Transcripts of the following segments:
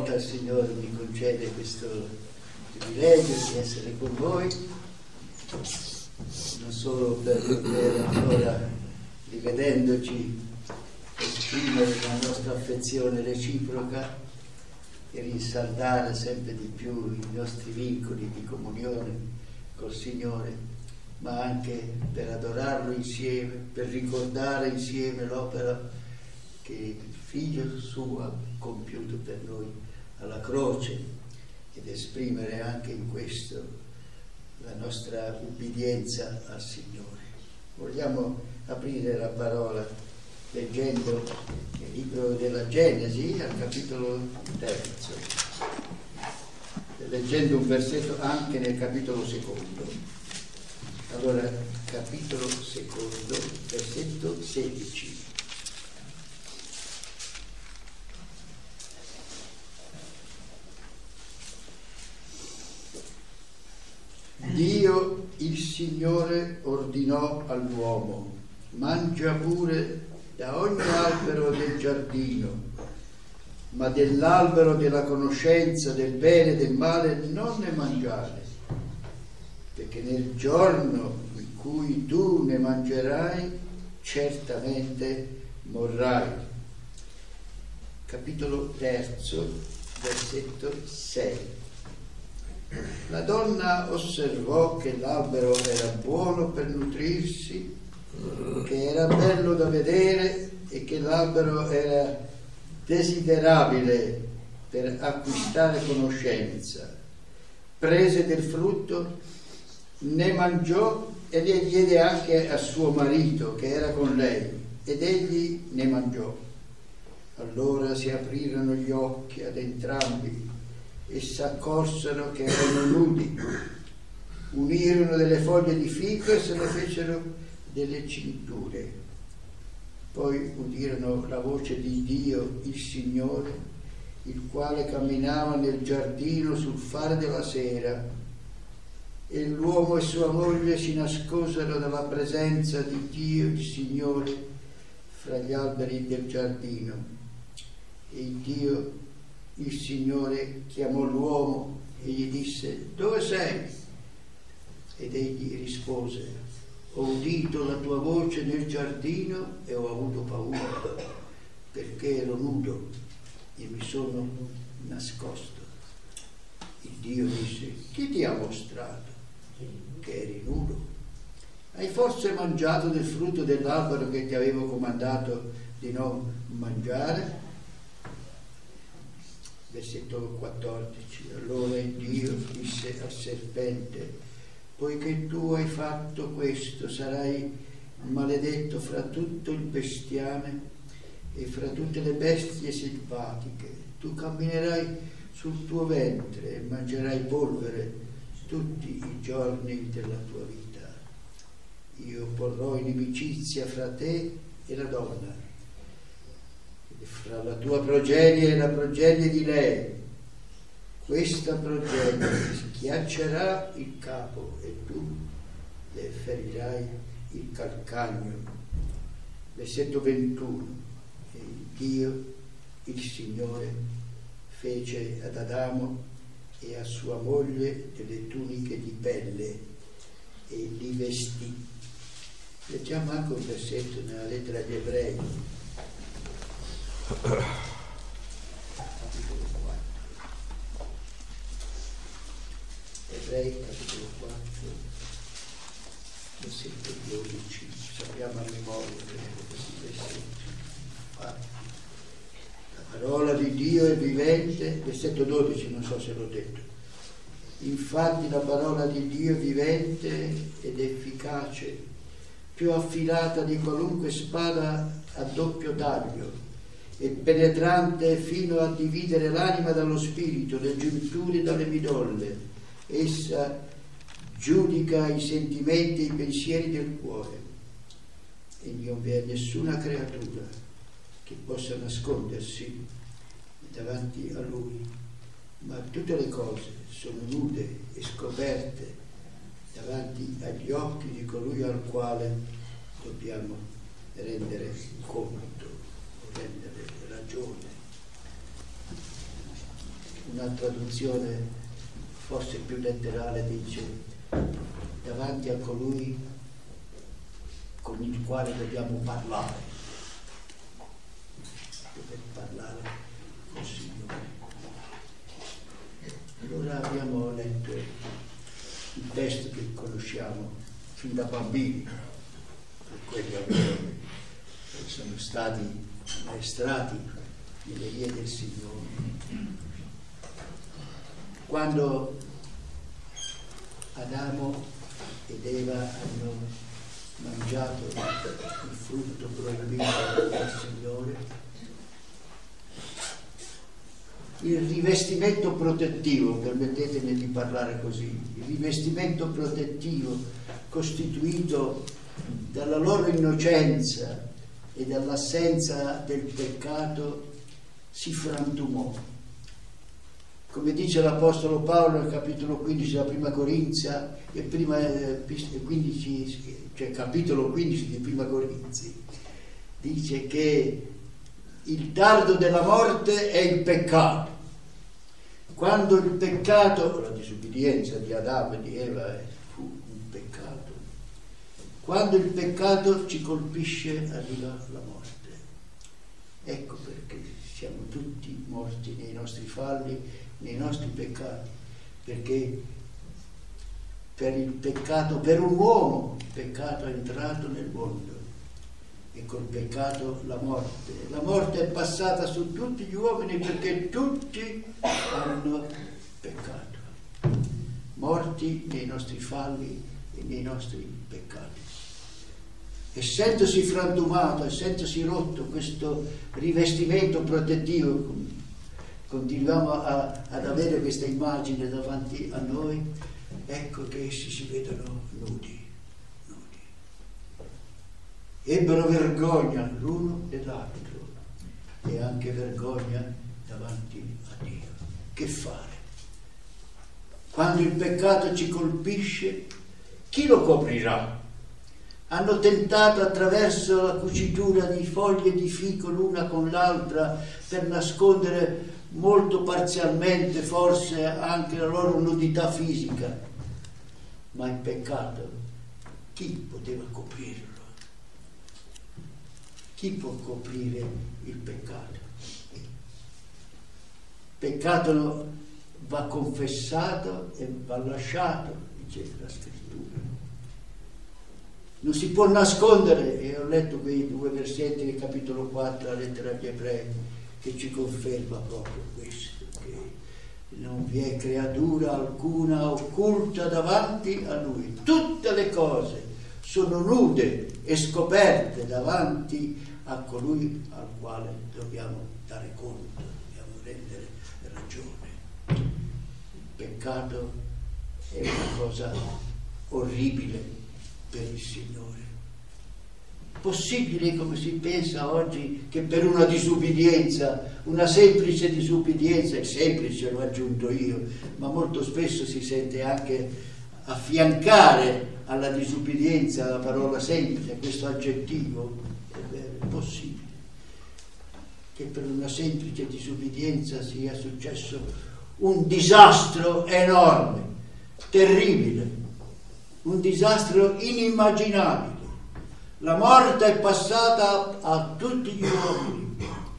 volta il Signore mi concede questo privilegio di essere con voi, non solo per poter ancora, rivedendoci, esprimere la nostra affezione reciproca e rinsaldare sempre di più i nostri vincoli di comunione col Signore, ma anche per adorarlo insieme, per ricordare insieme l'opera che il Figlio suo ha compiuto per noi alla croce ed esprimere anche in questo la nostra ubbidienza al Signore. Vogliamo aprire la parola leggendo il libro della Genesi al capitolo 3, leggendo un versetto anche nel capitolo 2. Allora, capitolo 2, versetto 16. Dio, il Signore, ordinò all'uomo: mangia pure da ogni albero del giardino, ma dell'albero della conoscenza del bene e del male non ne mangiare, perché nel giorno in cui tu ne mangerai certamente morrai. Capitolo 3, versetto 6. La donna osservò che l'albero era buono per nutrirsi, che era bello da vedere e che l'albero era desiderabile per acquistare conoscenza. Prese del frutto, ne mangiò e ne diede anche a suo marito che era con lei, ed egli ne mangiò. Allora si aprirono gli occhi ad entrambi e s'accorsero che erano nudi. Unirono delle foglie di fico e se ne fecero delle cinture. Poi udirono la voce di Dio, il Signore, il quale camminava nel giardino sul fare della sera, e l'uomo e sua moglie si nascosero dalla presenza di Dio, il Signore, fra gli alberi del giardino. E Dio, il Signore, chiamò l'uomo e gli disse: dove sei? Ed egli rispose: ho udito la tua voce nel giardino e ho avuto paura, perché ero nudo e mi sono nascosto. Il Dio disse: chi ti ha mostrato che eri nudo? Hai forse mangiato del frutto dell'albero che ti avevo comandato di non mangiare? Versetto 14. Allora il Dio disse al serpente: poiché tu hai fatto questo, sarai maledetto fra tutto il bestiame e fra tutte le bestie selvatiche. Tu camminerai sul tuo ventre e mangerai polvere tutti i giorni della tua vita. Io porrò inimicizia fra te e la donna, fra la tua progenie e la progenie di lei. Questa progenie schiaccerà il capo e tu le ferirai il calcagno. Versetto 21. E Dio, il Signore, fece ad Adamo e a sua moglie delle tuniche di pelle e li vestì. Leggiamo anche un versetto nella lettera agli Ebrei. Capitolo 4. Ebrei, capitolo 4, versetto 12. Sappiamo a memoria questi versetti. La parola di Dio è vivente, versetto 12, non so se l'ho detto. Infatti la parola di Dio è vivente ed efficace, più affilata di qualunque spada a doppio taglio, e penetrante fino a dividere l'anima dallo spirito, le giunture dalle midolle. Essa giudica i sentimenti e i pensieri del cuore, e non vi è nessuna creatura che possa nascondersi davanti a Lui, ma tutte le cose sono nude e scoperte davanti agli occhi di colui al quale dobbiamo rendere conto, rendere ragione. una traduzione forse più letterale dice davanti a colui con il quale dobbiamo parlare, col Signore. Allora abbiamo letto il testo che conosciamo fin da bambini, per quelli che sono stati ammaestrati nelle vie del Signore. Quando Adamo ed Eva hanno mangiato il frutto proibito dal Signore, il rivestimento protettivo, permettetemi di parlare così, il rivestimento protettivo costituito dalla loro innocenza e dall'assenza del peccato si frantumò. Come dice l'Apostolo Paolo nel capitolo 15 della Prima Corinzia, capitolo 15 di Prima Corinzi, dice che il dardo della morte è il peccato. Quando il peccato, la disubbidienza di Adamo e di Eva fu un peccato, quando il peccato ci colpisce arriva la morte. Ecco perché siamo tutti morti nei nostri falli, nei nostri peccati, perché per il peccato, per un uomo, il peccato è entrato nel mondo e col peccato la morte. La morte è passata su tutti gli uomini perché tutti hanno peccato, morti nei nostri falli e nei nostri peccati. Essendosi frantumato, essendosi rotto questo rivestimento protettivo, continuiamo ad avere questa immagine davanti a noi, ecco che essi si vedono nudi. Ebbero vergogna l'uno e l'altro e anche vergogna davanti a Dio. Che fare? Quando il peccato ci colpisce, chi lo coprirà? Hanno tentato attraverso la cucitura di foglie di fico l'una con l'altra per nascondere molto parzialmente forse anche la loro nudità fisica, ma il peccato chi poteva coprirlo? Chi può coprire il peccato? Il peccato va confessato e va lasciato, dice la Scrittura. Non si può nascondere, e ho letto quei 2 versetti del capitolo 4, la lettera agli Ebrei, che ci conferma proprio questo, che non vi è creatura alcuna occulta davanti a Lui. Tutte le cose sono nude e scoperte davanti a colui al quale dobbiamo dare conto, dobbiamo rendere ragione. Il peccato è una cosa orribile per il Signore. Possibile, come si pensa oggi, che per una disubbidienza, una semplice disubbidienza, e semplice l'ho aggiunto io, ma molto spesso si sente anche affiancare alla disubbidienza la parola semplice, questo aggettivo, è possibile che per una semplice disubbidienza sia successo un disastro enorme, terribile, un disastro inimmaginabile. La morte è passata a tutti gli uomini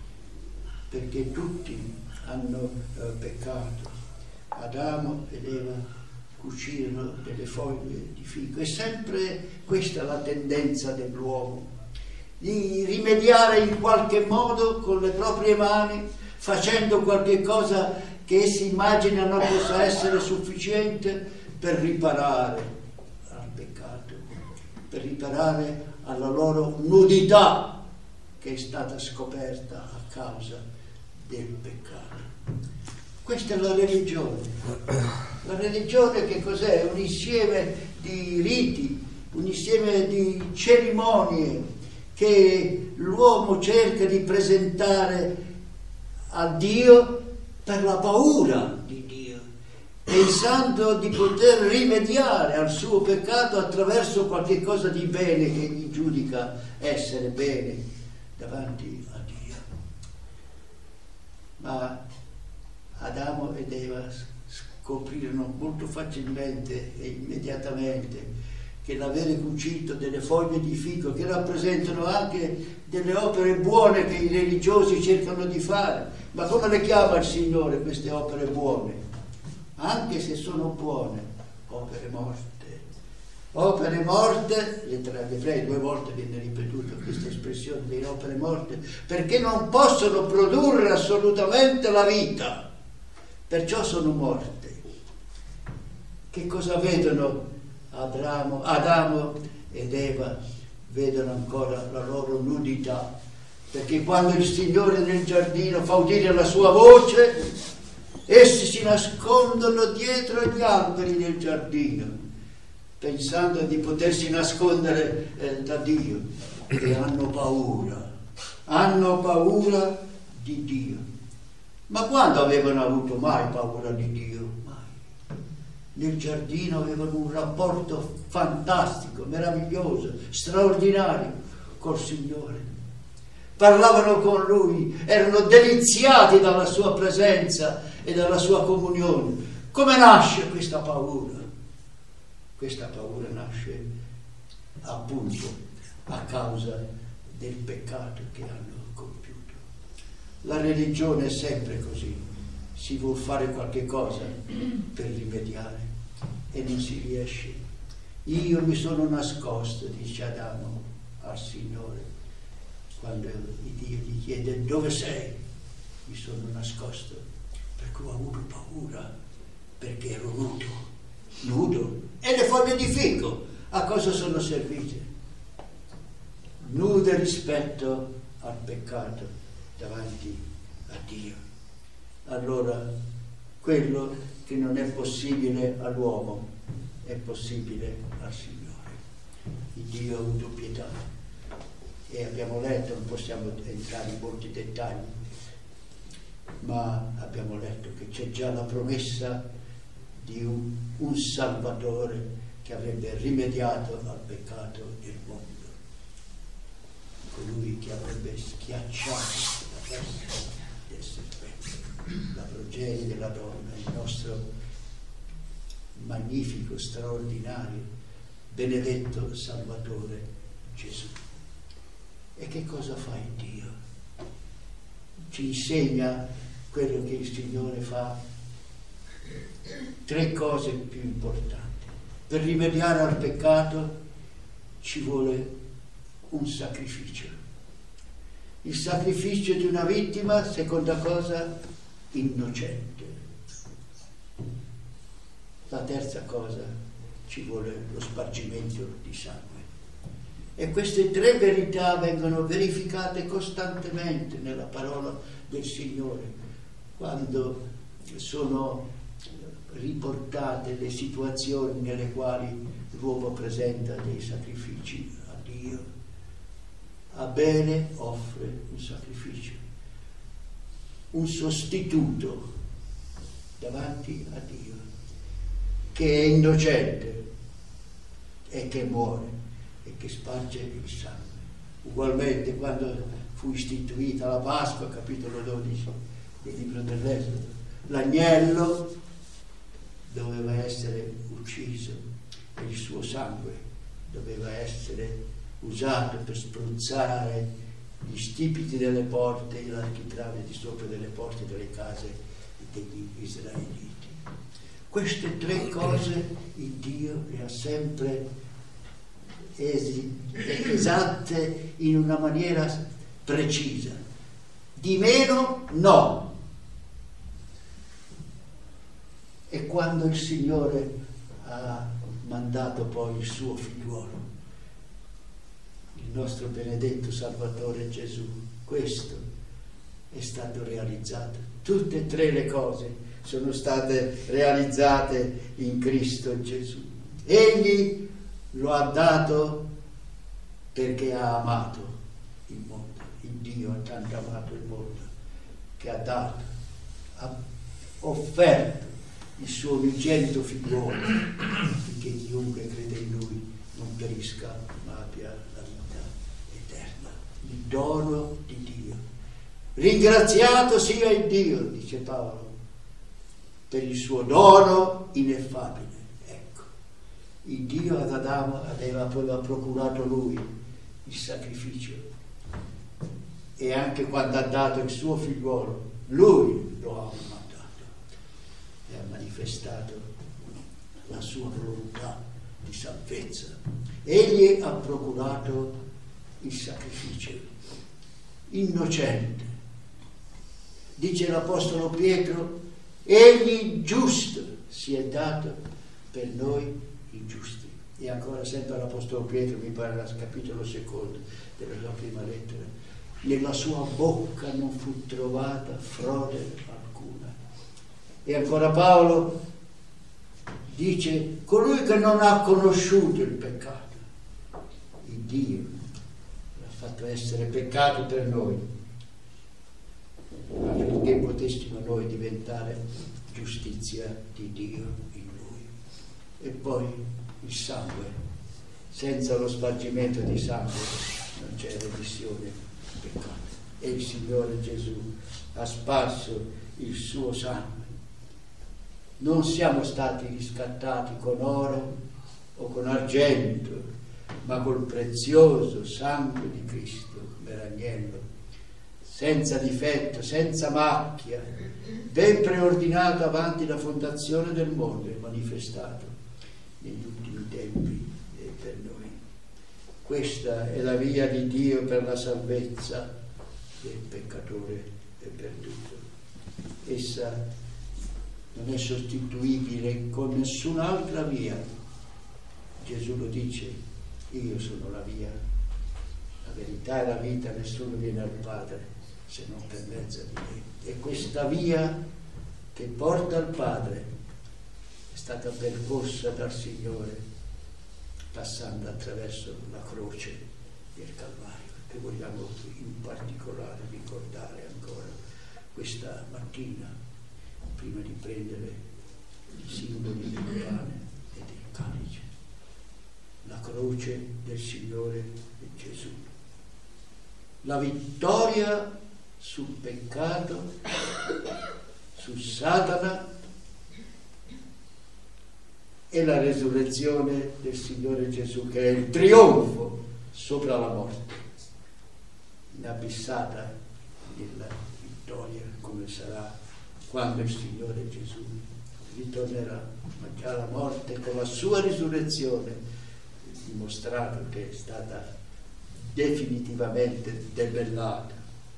perché tutti hanno peccato. Adamo ed Eva cucirono delle foglie di fico. È sempre questa la tendenza dell'uomo, di rimediare in qualche modo con le proprie mani, facendo qualche cosa che essi immaginano possa essere sufficiente per riparare al peccato, per riparare alla loro nudità che è stata scoperta a causa del peccato. Questa è la religione. La religione che cos'è? Un insieme di riti, un insieme di cerimonie che l'uomo cerca di presentare a Dio per la paura di Dio, pensando di poter rimediare al suo peccato attraverso qualche cosa di bene che egli giudica essere bene davanti a Dio. Ma Adamo ed Eva scoprirono molto facilmente e immediatamente che l'avere cucito delle foglie di fico, che rappresentano anche delle opere buone che i religiosi cercano di fare, ma come le chiama il Signore queste opere buone? Anche se sono buone, opere morte. Opere morte, lettere agli Ebrei 2 volte viene ripetuta questa espressione delle opere morte, perché non possono produrre assolutamente la vita, perciò sono morte. Che cosa vedono Adamo ed Eva? Vedono ancora la loro nudità, perché quando il Signore nel giardino fa udire la sua voce, essi si nascondono dietro agli alberi del giardino, pensando di potersi nascondere da Dio, e hanno paura di Dio. Ma quando avevano avuto mai paura di Dio? Mai. Nel giardino avevano un rapporto fantastico, meraviglioso, straordinario col Signore. Parlavano con Lui, erano deliziati dalla sua presenza e dalla sua comunione. Come nasce questa paura? Questa paura nasce appunto a causa del peccato che hanno compiuto. La religione è sempre così, si vuol fare qualche cosa per rimediare e non si riesce. Io mi sono nascosto, dice Adamo al Signore, quando Dio gli chiede dove sei, mi sono nascosto, perché ho avuto paura, perché ero nudo. E le foglie di fico a cosa sono servite? Nude rispetto al peccato davanti a Dio. Allora, quello che non è possibile all'uomo è possibile al Signore. Il Dio ha avuto pietà. E abbiamo letto, non possiamo entrare in molti dettagli, ma abbiamo letto che c'è già la promessa di un Salvatore che avrebbe rimediato al peccato del mondo, colui che avrebbe schiacciato la testa del serpente, la progenie della donna, il nostro magnifico, straordinario, benedetto Salvatore Gesù. E che cosa fa il Dio? Ci insegna quello che il Signore fa. 3 cose più importanti. Per rimediare al peccato ci vuole un sacrificio. Il sacrificio di una vittima, seconda cosa, innocente. La terza cosa, ci vuole lo spargimento di sangue. E queste 3 verità vengono verificate costantemente nella parola del Signore, quando sono riportate le situazioni nelle quali l'uomo presenta dei sacrifici a Dio. Abele offre un sacrificio, un sostituto davanti a Dio, che è innocente e che muore e che sparge il sangue. Ugualmente, quando fu istituita la Pasqua, capitolo 12 del libro dell'Esodo, l'agnello doveva essere ucciso e il suo sangue doveva essere usato per spruzzare gli stipiti delle porte e l'architrave di sopra delle porte delle case degli israeliti. Queste 3 cose il Dio le ha sempre esatte in una maniera precisa. Di meno no. E quando il Signore ha mandato poi il suo figliuolo, il nostro benedetto Salvatore Gesù, questo è stato realizzato. Tutte e 3 le cose sono state realizzate in Cristo Gesù. Egli lo ha dato perché ha amato il mondo. Il Dio ha tanto amato il mondo che ha dato, ha offerto il suo unigenito figliuolo, affinché chiunque crede in lui non perisca ma abbia la vita eterna. Il dono di Dio. Ringraziato sia il Dio, dice Paolo, per il suo dono ineffabile. Ecco, il Dio ad Adamo aveva procurato lui il sacrificio, e anche quando ha dato il suo figliuolo, lui lo ha mandato e ha manifestato la sua volontà di salvezza. Egli ha procurato il sacrificio innocente. Dice l'Apostolo Pietro, egli giusto si è dato per noi ingiusti. E ancora sempre l'Apostolo Pietro, mi pare al capitolo 2 della sua prima lettera, nella sua bocca non fu trovata frode alcuna. E ancora Paolo dice, colui che non ha conosciuto il peccato, il Dio l'ha fatto essere peccato per noi, affinché potessimo noi diventare giustizia di Dio in Lui. E poi il sangue, senza lo spargimento di sangue non c'è remissione del peccato, e il Signore Gesù ha sparso il suo sangue. Non siamo stati riscattati con oro o con argento, ma col prezioso sangue di Cristo come l'agnello, senza difetto, senza macchia, ben preordinato avanti la fondazione del mondo e manifestato negli ultimi tempi per noi. Questa è la via di Dio per la salvezza del peccatore perduto. Essa non è sostituibile con nessun'altra via. Gesù lo dice, io sono la via, la verità e la vita, nessuno viene al Padre se non per mezzo di me. E questa via che porta al Padre è stata percorsa dal Signore passando attraverso la croce del Calvario, che vogliamo in particolare ricordare ancora questa mattina, prima di prendere i simboli del pane e del calice. La croce del Signore Gesù. La vittoria sul peccato, su Satana, e la resurrezione del Signore Gesù, che è il trionfo sopra la morte, inabissata della vittoria, come sarà quando il Signore Gesù ritornerà. Ma già la morte con la sua risurrezione ha dimostrato che è stata definitivamente debellata.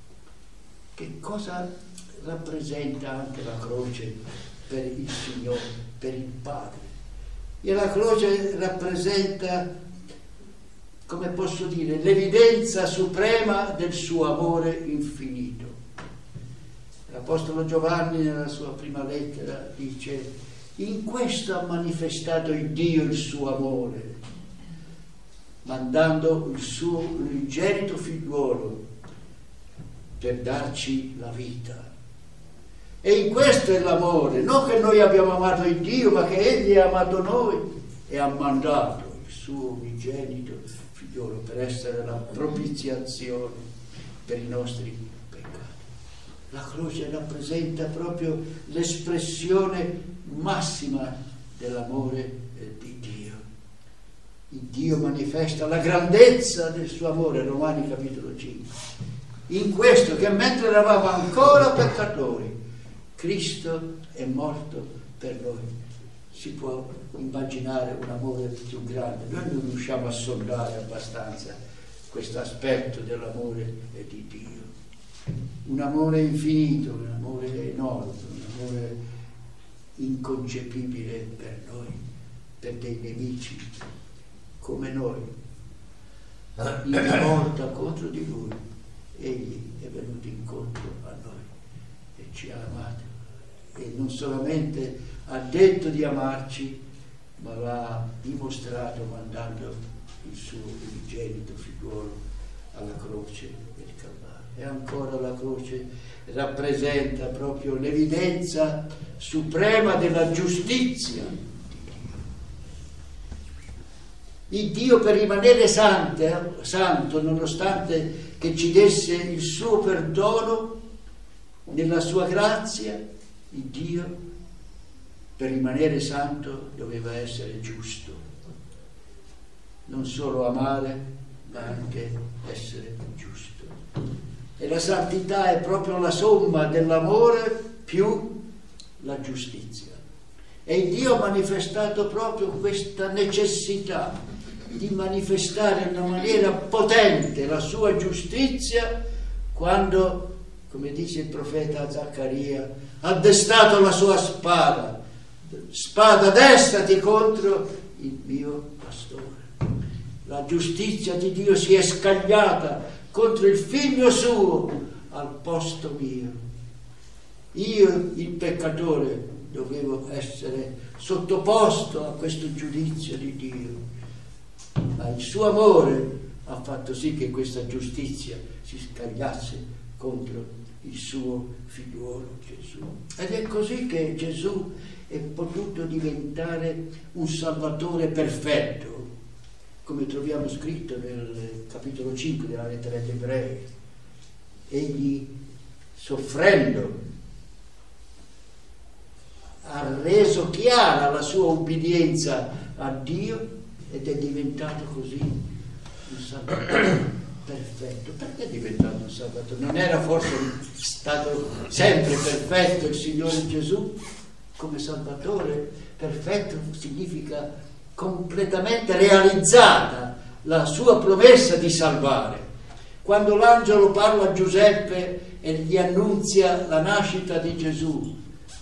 Che cosa rappresenta anche la croce per il Signore, per il Padre? E la croce rappresenta, come posso dire, l'evidenza suprema del suo amore infinito. L'Apostolo Giovanni nella sua prima lettera dice, in questo ha manifestato il Dio il suo amore, mandando il suo unigenito figliuolo per darci la vita. E in questo è l'amore, non che noi abbiamo amato il Dio, ma che Egli ha amato noi e ha mandato il suo unigenito figliolo per essere la propiziazione per i nostri peccati. La croce rappresenta proprio l'espressione massima dell'amore di Dio. Il Dio manifesta la grandezza del suo amore, Romani capitolo 5. In questo, che mentre eravamo ancora peccatori, Cristo è morto per noi. Si può immaginare un amore più grande. Noi non riusciamo a sondare abbastanza questo aspetto dell'amore di Dio. Un amore infinito, un amore enorme, un amore inconcepibile per noi, per dei nemici come noi. In rivolta contro di Lui, Egli è venuto incontro a noi e ci ha amato. E non solamente ha detto di amarci, ma l'ha dimostrato mandando il suo unigenito figliuolo alla croce del Calvario. E ancora la croce rappresenta proprio l'evidenza suprema della giustizia di Dio. Il Dio, per rimanere santo, nonostante che ci desse il suo perdono nella sua grazia, il Dio per rimanere santo doveva essere giusto, non solo amare, ma anche essere giusto. E la santità è proprio la somma dell'amore più la giustizia. E Dio ha manifestato proprio questa necessità di manifestare in una maniera potente la sua giustizia quando, come dice il profeta Zaccaria, ha destato la sua spada. Spada, destati contro il mio pastore. La giustizia di Dio si è scagliata contro il figlio suo al posto mio. Io, il peccatore, dovevo essere sottoposto a questo giudizio di Dio, ma il suo amore ha fatto sì che questa giustizia si scagliasse contro il suo figliuolo Gesù. Ed è così che Gesù è potuto diventare un Salvatore perfetto, come troviamo scritto nel capitolo 5 della lettera agli Ebrei. Egli, soffrendo, ha reso chiara la sua ubbidienza a Dio ed è diventato così un Salvatore perfetto. Perché è diventato un Salvatore? Non era forse stato sempre perfetto il Signore Gesù? Come Salvatore perfetto significa completamente realizzata la sua promessa di salvare. Quando l'angelo parla a Giuseppe e gli annunzia la nascita di Gesù,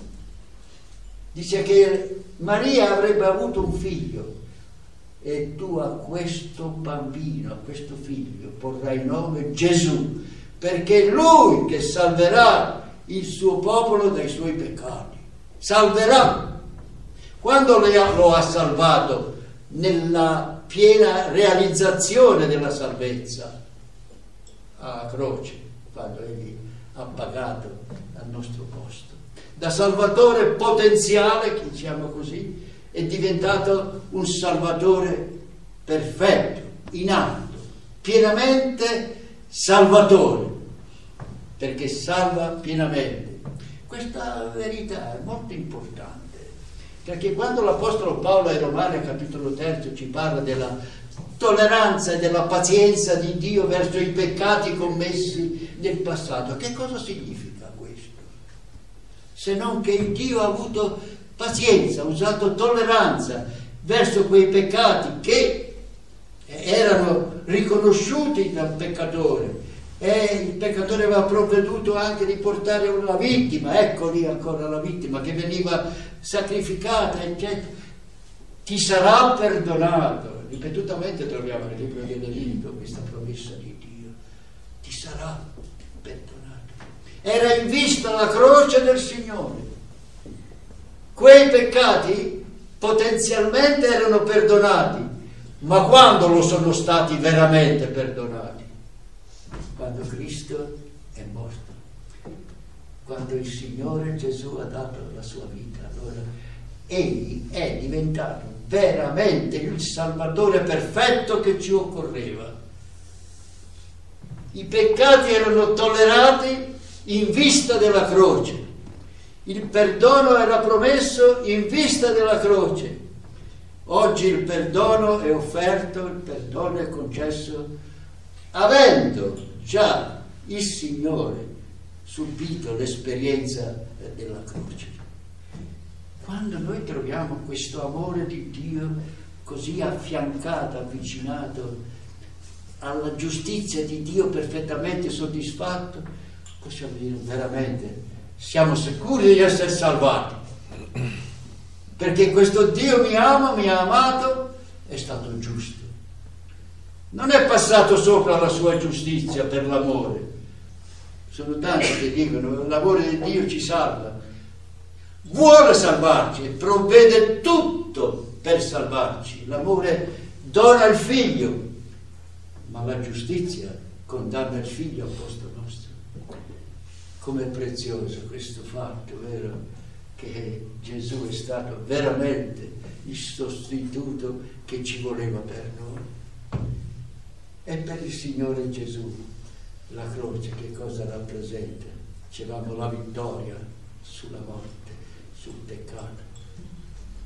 dice che Maria avrebbe avuto un figlio e tu a questo bambino, a questo figlio porrai nome Gesù, perché è lui che salverà il suo popolo dai suoi peccati. Salverà. Quando lo ha salvato? Nella piena realizzazione della salvezza alla croce, quando egli ha pagato al nostro posto. Da Salvatore potenziale, diciamo così, è diventato un Salvatore perfetto, in atto, pienamente Salvatore, perché salva pienamente. Questa verità è molto importante, perché quando l'Apostolo Paolo ai Romani, capitolo 3, ci parla della tolleranza e della pazienza di Dio verso i peccati commessi nel passato, che cosa significa questo? Se non che Dio ha avuto pazienza, ha usato tolleranza verso quei peccati che erano riconosciuti dal peccatore, e il peccatore aveva provveduto anche di portare una vittima, ecco lì ancora la vittima che veniva sacrificata, eccetera. Ti sarà perdonato. Ripetutamente troviamo nel libro di Levitico questa promessa di Dio: ti sarà perdonato. Era in vista la croce del Signore. Quei peccati potenzialmente erano perdonati, ma quando lo sono stati veramente perdonati? Quando Cristo è morto, quando il Signore Gesù ha dato la sua vita, allora egli è diventato veramente il Salvatore perfetto che ci occorreva. I peccati erano tollerati in vista della croce, il perdono era promesso in vista della croce. Oggi il perdono è offerto, il perdono è concesso avendo già il Signore subito l'esperienza della croce. Quando noi troviamo questo amore di Dio così affiancato, avvicinato alla giustizia di Dio perfettamente soddisfatto, possiamo dire veramente siamo sicuri di essere salvati, perché questo Dio mi ama, mi ha amato, è stato giusto. Non è passato sopra la sua giustizia per l'amore. Sono tanti che dicono l'amore di Dio ci salva. Vuole salvarci e provvede tutto per salvarci. L'amore dona il figlio, ma la giustizia condanna il figlio al posto nostro. Com'è prezioso questo fatto, vero? Che Gesù è stato veramente il sostituto che ci voleva per noi. E per il Signore Gesù la croce che cosa rappresenta? Dicevamo la vittoria sulla morte, sul peccato.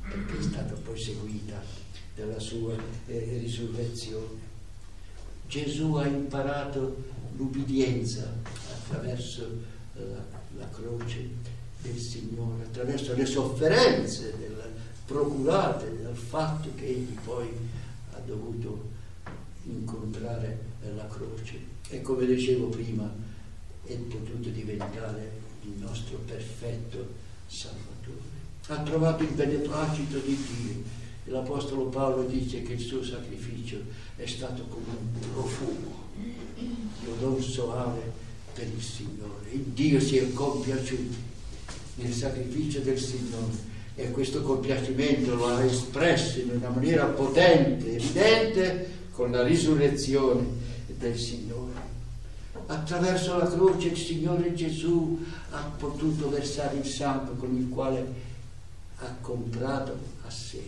perché è stata poi seguita dalla sua risurrezione. Gesù ha imparato l'ubbidienza attraverso la croce del Signore, attraverso le sofferenze procurate dal fatto che egli poi ha dovuto incontrare la croce, e come dicevo prima è potuto diventare il nostro perfetto Salvatore. Ha trovato il beneplacito di Dio. L'Apostolo Paolo dice che il suo sacrificio è stato come un profumo di odor soave per il Signore. Il Dio si è compiaciuto nel sacrificio del Signore, e questo compiacimento lo ha espresso in una maniera potente, evidente, con la risurrezione del Signore. Attraverso la croce il Signore Gesù ha potuto versare il sangue con il quale ha comprato a sé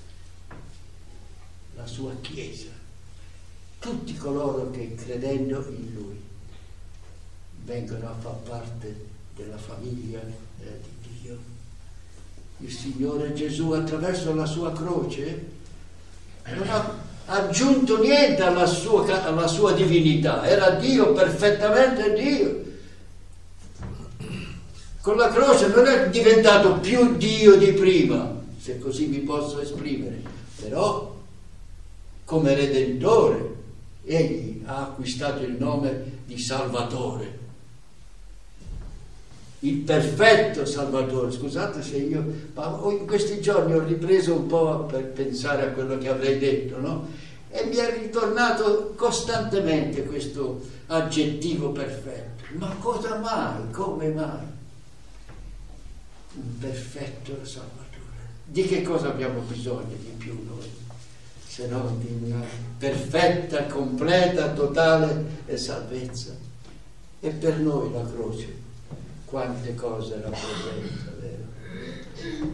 la sua Chiesa, tutti coloro che credendo in Lui vengono a far parte della famiglia di Dio. Il Signore Gesù attraverso la sua croce non ha aggiunto niente alla sua divinità, era Dio, perfettamente Dio. Con la croce non è diventato più Dio di prima, se così mi posso esprimere, però come Redentore egli ha acquistato il nome di Salvatore, il perfetto Salvatore. Scusate se io in questi giorni ho ripreso un po' per pensare a quello che avrei detto, no? E mi è ritornato costantemente questo aggettivo perfetto. Ma cosa mai? Come mai? Un perfetto Salvatore. Di che cosa abbiamo bisogno di più noi? Se no di una perfetta, completa, totale salvezza. E per noi la croce quante cose rappresenta, vero?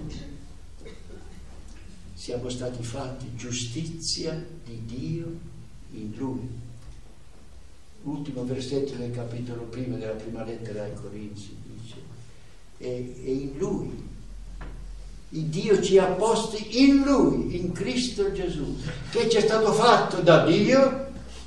Siamo stati fatti giustizia di Dio in Lui. L'ultimo versetto del capitolo 1 della prima lettera ai Corinzi dice: e in Lui. Il Dio ci ha posti in Lui, in Cristo Gesù, che ci è stato fatto da Dio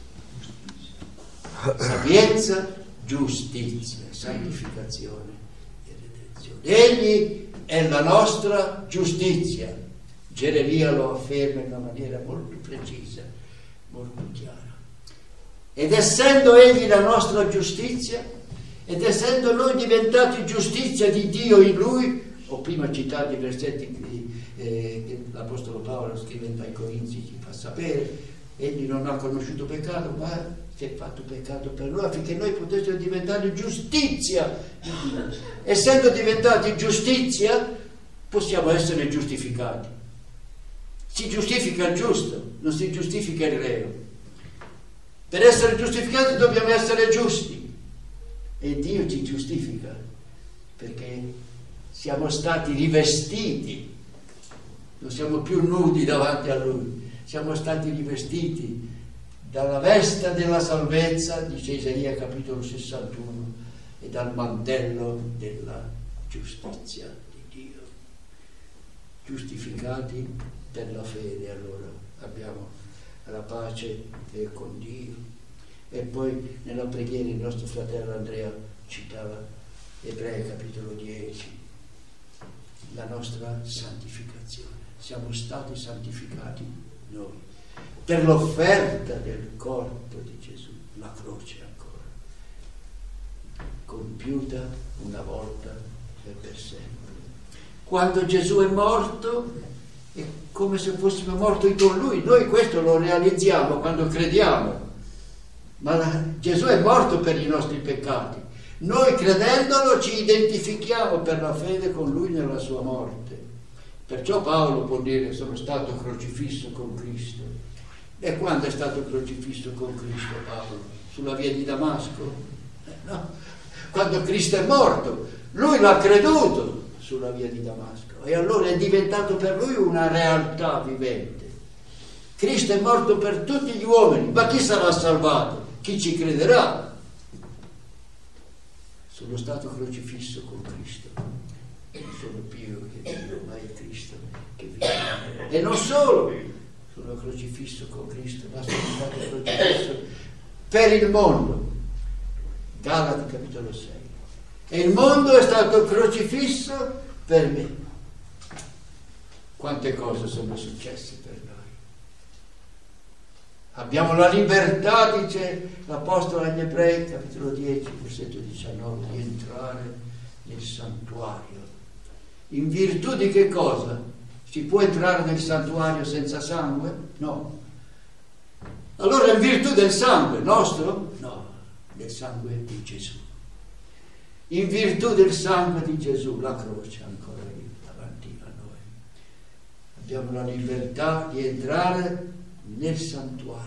sapienza, giustizia, santificazione e redenzione. Egli è la nostra giustizia. Geremia lo afferma in una maniera molto precisa, molto chiara. Ed essendo egli la nostra giustizia, ed essendo noi diventati giustizia di Dio in Lui, ho prima citato i versetti che l'Apostolo Paolo scrivendo ai Corinzi ci fa sapere, egli non ha conosciuto peccato, ma si è fatto peccato per noi affinché noi potessimo diventare giustizia di Dio. Essendo diventati giustizia, possiamo essere giustificati. Si giustifica il giusto, non si giustifica il reo. Per essere giustificati dobbiamo essere giusti, e Dio ci giustifica perché siamo stati rivestiti, non siamo più nudi davanti a Lui, siamo stati rivestiti dalla veste della salvezza, dice Isaia capitolo 61, e dal mantello della giustizia di Dio. Giustificati per la fede, allora abbiamo la pace con Dio. E poi nella preghiera il nostro fratello Andrea citava Ebrei capitolo 10, la nostra santificazione. Siamo stati santificati noi per l'offerta del corpo di Gesù, la croce ancora, compiuta una volta e per sempre. Quando Gesù è morto è come se fossimo morti con Lui. Noi questo lo realizziamo quando crediamo, ma Gesù è morto per i nostri peccati. Noi credendolo ci identifichiamo per la fede con Lui nella sua morte. Perciò Paolo può dire: sono stato crocifisso con Cristo. E quando è stato crocifisso con Cristo Paolo? Sulla via di Damasco? No. Quando Cristo è morto, lui l'ha creduto sulla via di Damasco, e allora è diventato per lui una realtà vivente. Cristo è morto per tutti gli uomini, ma chi sarà salvato? Chi ci crederà? Sono stato crocifisso con Cristo. non sono più io che vivo, ma è Cristo che vive. E non solo, sono crocifisso con Cristo, ma sono stato crocifisso per il mondo. Galati capitolo 6. E il mondo è stato crocifisso per me. Quante cose sono successe per noi. Abbiamo la libertà, dice l'Apostolo agli Ebrei, capitolo 10, versetto 19, di entrare nel santuario. In virtù di che cosa? Si può entrare nel santuario senza sangue? No. Allora in virtù del sangue nostro? No, del sangue di Gesù. In virtù del sangue di Gesù, la croce ancora lì davanti a noi. Abbiamo la libertà di entrare nel santuario,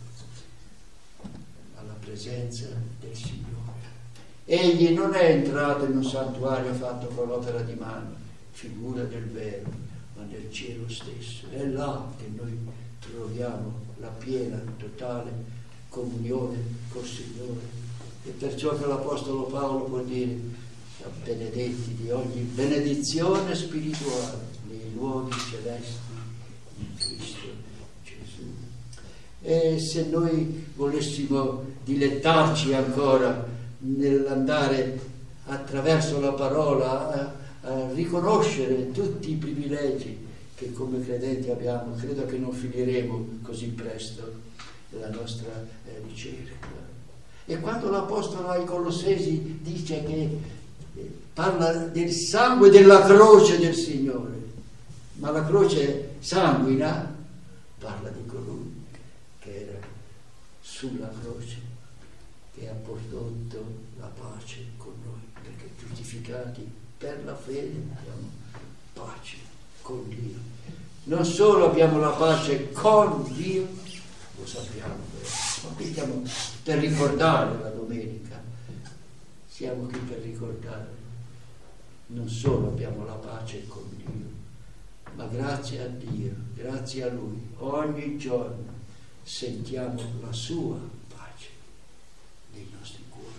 alla presenza del Signore. Egli non è entrato in un santuario fatto con l'opera di mano, figura del vero, ma nel cielo stesso. È là che noi troviamo la piena, totale comunione col Signore. E perciò che l'Apostolo Paolo può dire: benedetti di ogni benedizione spirituale nei luoghi celesti in Cristo Gesù. E se noi volessimo dilettarci ancora nell'andare attraverso la parola a riconoscere tutti i privilegi che come credenti abbiamo, credo che non finiremo così presto la nostra ricerca. E quando l'Apostolo ai Colossesi dice che parla del sangue della croce del Signore, ma la croce sanguina, parla di colui che era sulla croce, che ha prodotto la pace con noi, perché giustificati per la fede abbiamo pace con Dio. Non solo abbiamo la pace con Dio, lo sappiamo, ma stiamo per ricordare la domenica, siamo qui per ricordare. Non solo abbiamo la pace con Dio, ma grazie a Dio, grazie a Lui, ogni giorno sentiamo la sua pace nei nostri cuori.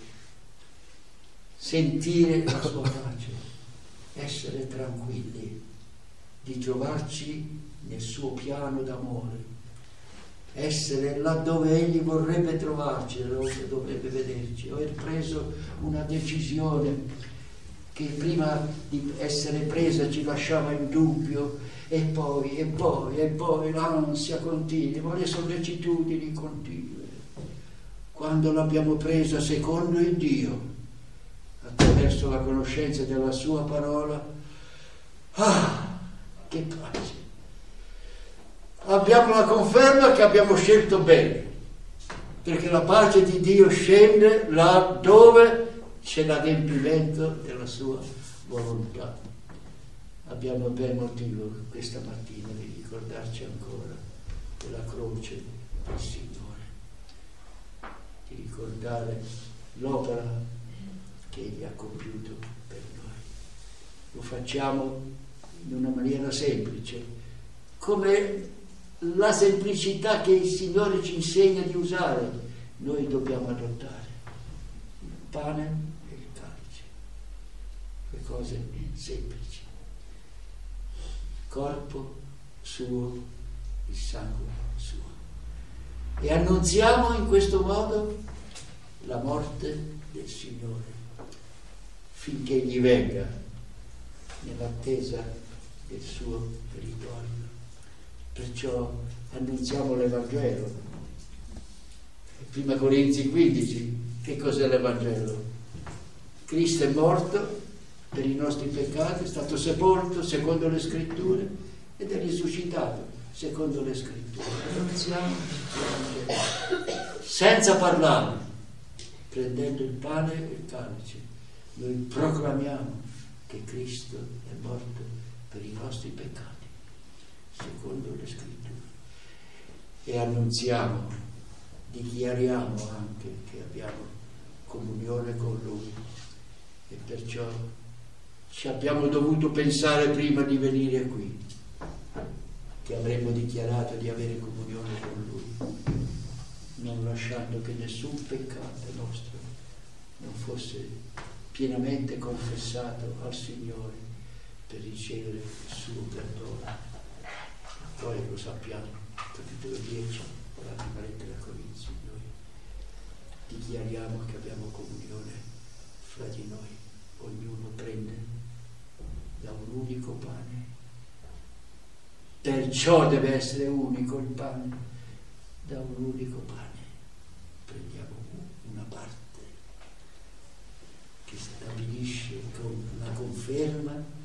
Sentire la sua pace, essere tranquilli di trovarci nel suo piano d'amore, essere laddove Egli vorrebbe trovarci, dove dovrebbe vederci. Ho preso una decisione che prima di essere presa ci lasciava in dubbio, e poi l'ansia continua, le sollecitudini continue. Quando l'abbiamo presa secondo il Dio, attraverso la conoscenza della sua parola, che pace! Abbiamo la conferma che abbiamo scelto bene, perché la pace di Dio scende laddove c'è l'adempimento della sua volontà. Abbiamo ben motivo questa mattina di ricordarci ancora della croce del Signore, di ricordare l'opera che Egli ha compiuto per noi. Lo facciamo in una maniera semplice, come la semplicità che il Signore ci insegna di usare, noi dobbiamo adottare il pane e il calice, le cose semplici. Corpo suo, il sangue suo. E annunziamo in questo modo la morte del Signore finché Egli venga, nell'attesa del suo ritorno. Perciò annunziamo l'Evangelo. Prima Corinzi 15, che cos'è l'Evangelo? Cristo è morto per i nostri peccati, è stato sepolto secondo le Scritture ed è risuscitato secondo le Scritture. Annunziamo l'Evangelo senza parlare, prendendo il pane e il calice. Noi proclamiamo che Cristo è morto per i nostri peccati secondo le Scritture, e annunziamo, dichiariamo anche che abbiamo comunione con Lui, e perciò ci abbiamo dovuto pensare prima di venire qui che avremmo dichiarato di avere comunione con Lui, non lasciando che nessun peccato nostro non fosse pienamente confessato al Signore, per ricevere il suo perdono. Poi lo sappiamo, capitolo 10, la prima lettera a Corinzi, noi dichiariamo che abbiamo comunione fra di noi, ognuno prende da un unico pane, perciò deve essere unico il pane, da un unico pane prendiamo una parte che stabilisce con una conferma